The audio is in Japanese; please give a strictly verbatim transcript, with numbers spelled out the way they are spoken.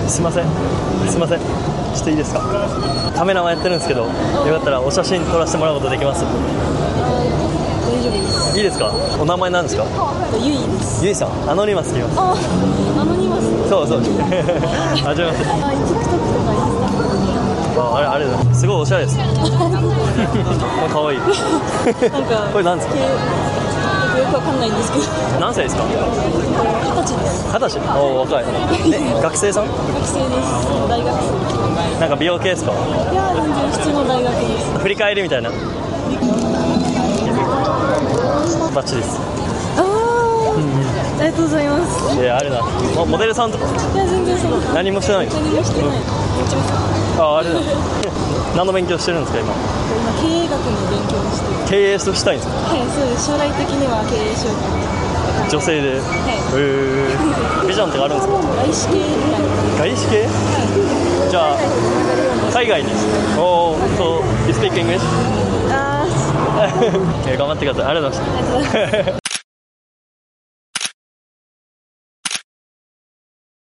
すいませんすいません、ちょっといいですか。カメラマンやってるんですけど、よかったらお写真撮らせてもらうことできます？ 大丈夫です。 いいですか。お名前なんですか？ ゆいです。 ゆいさん、アノニマスって言います。 あ、アノニマス。 そうそう。はじめまして。 あ、TikTok とかインスタ。 あ、あれあれだ。すごいおしゃれです。かわいい。 なんかこれなんですか？ よくわかんないんですけど。 何歳ですか？ 二十歳です。 二十歳。おお、若い。え、学生さん？ 学生です。大学生。 なんか美容系ですか？ いや、全然普通の大学です。 振り返りみたいな。バッチリです。 ああ、ありがとうございます。 いや、あれだ。モモデルさんとか？ いや、全然そう。 何もしてない。 何もしてない。もちろん。 あ、あれだ。何の勉強してるんですか今？ 今経営学の勉強をしてる。 経営したいんですか？ はい、そうです。将来的には経営しようかな。 女性で。 はい。 へー。ビジョンとかあるんですか？ 外資系みたいな。 外資系？じゃあ海外に。おお、そう。You speak English？ ああ。 頑張ってください。ありがとうございました。